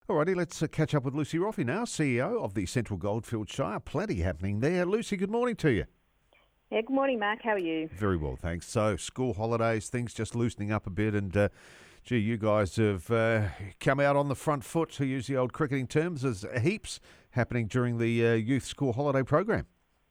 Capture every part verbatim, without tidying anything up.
Alrighty, let's uh, catch up with Lucy Roffey now, C E O of the Central Goldfields Shire. Plenty happening there. Lucy, good morning to you. Yeah, good morning, Mark. How are you? Very well, thanks. So, school holidays, things just loosening up a bit, and uh, gee, you guys have uh, come out on the front foot, to use the old cricketing terms. There's heaps happening during the uh, youth school holiday program.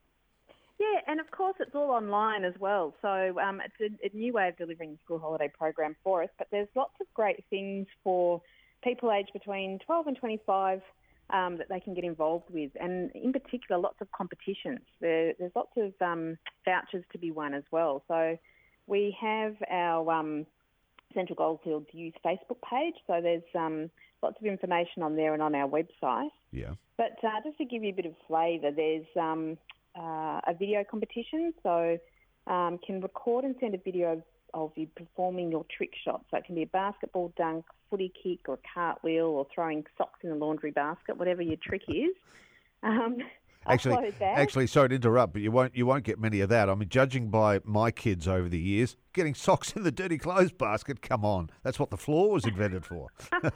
Yeah, and of course it's all online as well. So um, it's a, a new way of delivering the school holiday program for us. But there's lots of great things for people aged between twelve and twenty-five um, that they can get involved with. And in particular, lots of competitions. There, there's lots of um, vouchers to be won as well. So we have our um, Central Goldfields Youth Facebook page. So there's um, lots of information on there and on our website. Yeah. But uh, just to give you a bit of flavour, there's um, uh, a video competition. So um, can record and send a video of, of you performing your trick shot. So it can be a basketball dunk, footy kick or a cartwheel or throwing socks in the laundry basket, whatever your trick is. Um, Actually, actually, sorry to interrupt, but you won't you won't get many of that. I mean, judging by my kids over the years, getting socks in the dirty clothes basket, come on. That's what the floor was invented for.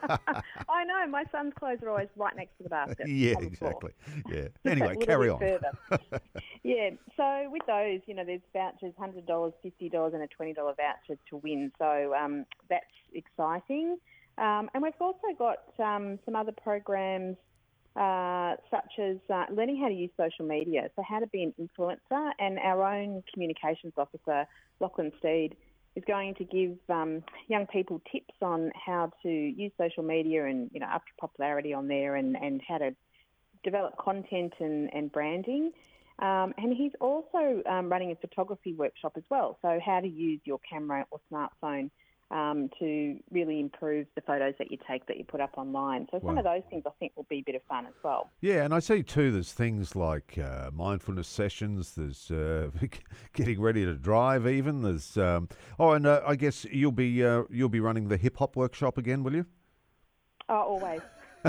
I know. My son's clothes are always right next to the basket. Yeah, on the exactly. floor. Yeah. Anyway, carry on. Yeah. So with those, you know, there's vouchers, one hundred dollars, fifty dollars and a twenty dollars voucher to win. So um, that's exciting. Um, and we've also got um, some other programs Uh, such as uh, learning how to use social media, so how to be an influencer, and our own communications officer, Lachlan Steed, is going to give um, young people tips on how to use social media and, you know, up to popularity on there and, and how to develop content and, and branding. Um, and he's also um, running a photography workshop as well, so how to use your camera or smartphone Um, to really improve the photos that you take that you put up online. So some Wow. of those things I think will be a bit of fun as well. Yeah, and I see too there's things like uh, mindfulness sessions, there's uh, getting ready to drive even. There's um, Oh, and uh, I guess you'll be uh, you'll be running the hip hop workshop again, will you? Oh, always.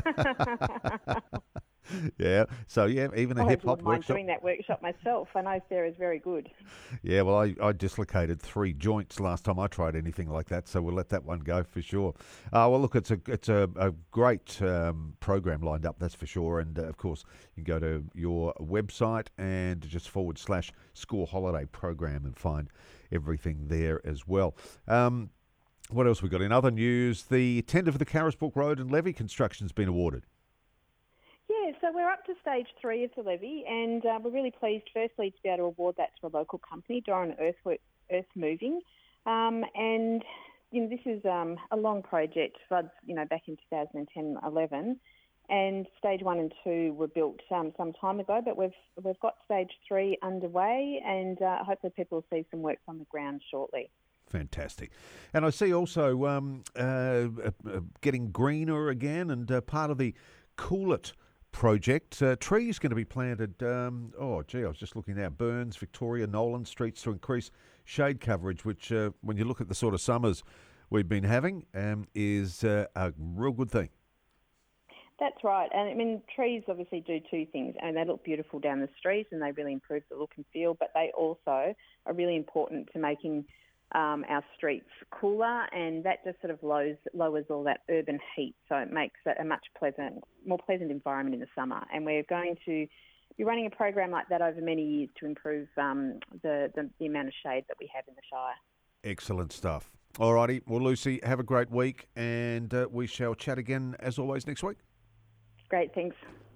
Yeah, so yeah, even a I hip hop wouldn't mind workshop. doing that workshop myself. I know Sarah's very good. Yeah, well, I, I dislocated three joints last time I tried anything like that, so we'll let that one go for sure. Uh, well, look, it's a it's a, a great um, program lined up, that's for sure. And uh, of course, you can go to your website and just forward slash school holiday program and find everything there as well. Um, what else we got in other news? The tender for the Carisbrook Road and Levee construction's been awarded. Yeah, so we're up to stage three of the levy, and uh, we're really pleased, firstly, to be able to award that to a local company, Doran Earthwork, Earth Moving. Um, and, you know, this is um, a long project, floods, you know, back in two thousand ten eleven, and stage one and two were built um, some time ago, but we've we've got stage three underway, and uh, hopefully people will see some work on the ground shortly. Fantastic. And I see also um, uh, uh, getting greener again, and uh, part of the Cool It project. Uh, trees going to be planted, um, oh, gee, I was just looking now, Burns, Victoria, Nolan streets to increase shade coverage, which, uh, when you look at the sort of summers we've been having, um, is uh, a real good thing. That's right. And, I mean, trees obviously do two things. I mean, they look beautiful down the street and they really improve the look and feel, but they also are really important to making Um, our streets cooler, and that just sort of lowers, lowers all that urban heat, so it makes it a much pleasant, more pleasant environment in the summer. And we're going to be running a program like that over many years to improve um, the, the, the amount of shade that we have in the Shire. Excellent stuff. All righty. Well, Lucy, have a great week, and uh, we shall chat again, as always, next week. Great, thanks.